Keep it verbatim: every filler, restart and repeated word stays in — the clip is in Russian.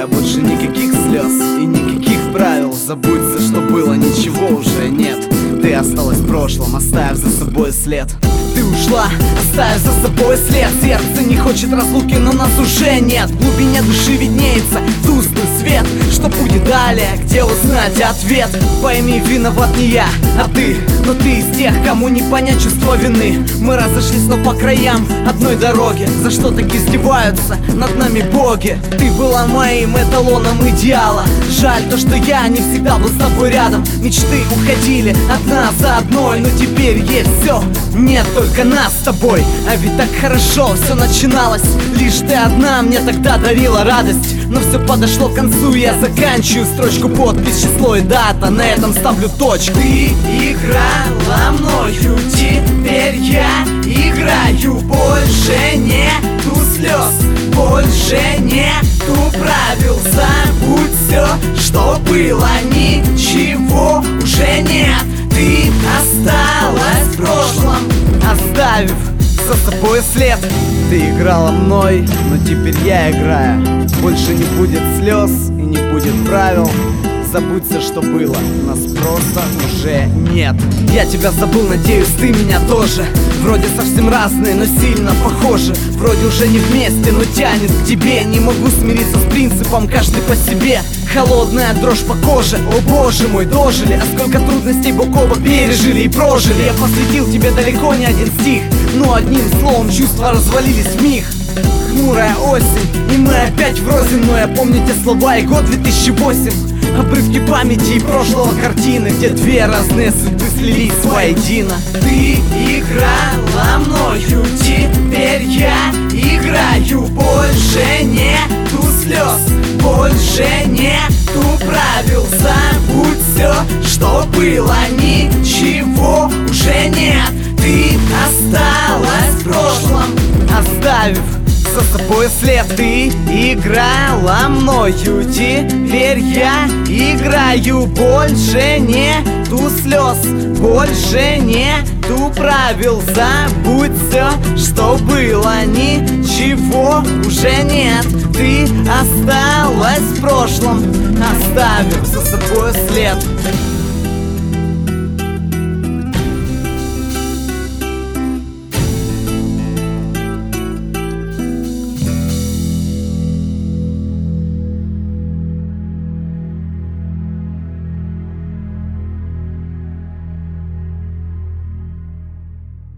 играю. Больше никаких слез и никаких правил. Забудь все, что было, ничего уже нет. Ты осталась в прошлом, оставив за собой след. Ты ушла, оставив за собой след. Сердце не хочет разлуки, но нас уже нет. В глубине души виднеется тусклый свет. Что будет далее, где узнать ответ? Пойми, виноват не я, а ты. Но ты из тех, кому не понять чувство вины. Мы разошлись, но по краям одной дороги. За что так издеваются над нами боги? Ты была моим эталоном идеала. Жаль то, что я не всегда был с тобой рядом. Мечты уходили одна за одной, но теперь есть все, нет только нас с тобой. А ведь так хорошо все начиналось. Лишь ты одна мне тогда дарила радость. Но все подошло к концу, я заканчиваю строчку, подпись, число и дата. На этом ставлю точку. Ты играла мною, теперь я играю. Больше нету слез, больше нету правил. Забудь все, что было, ничего уже нет. Ты осталась в прошлом, оставив за собой след. Ты играла мной, но теперь я играю. Больше не будет слез и не будет правил. Забудь все, что было, нас просто уже нет. Я тебя забыл, надеюсь, ты меня тоже. Вроде совсем разные, но сильно похожи. Вроде уже не вместе, но тянет к тебе. Не могу смириться с принципом, каждый по себе. Холодная дрожь по коже, о боже мой, дожили. А сколько трудностей бок о бок пережили и прожили. Я посвятил тебе далеко не один стих, но одним словом чувства развалились вмиг. Хмурая осень, и мы опять врознь. Но я помню те слова и год две тысячи восемь. Обрывки памяти и прошлого картины, где две разные судьбы слились воедино. Ты играла мною, теперь я играю. Больше нету слез, больше нету правил. Забудь все, что было, ничего уже нет. Ты осталась в прошлом, оставив за собой след. Ты играла мною, теперь я играю. Больше нету слез, больше нету правил. Забудь все, что было, ничего уже нет. Ты осталась в прошлом, оставив за собой след.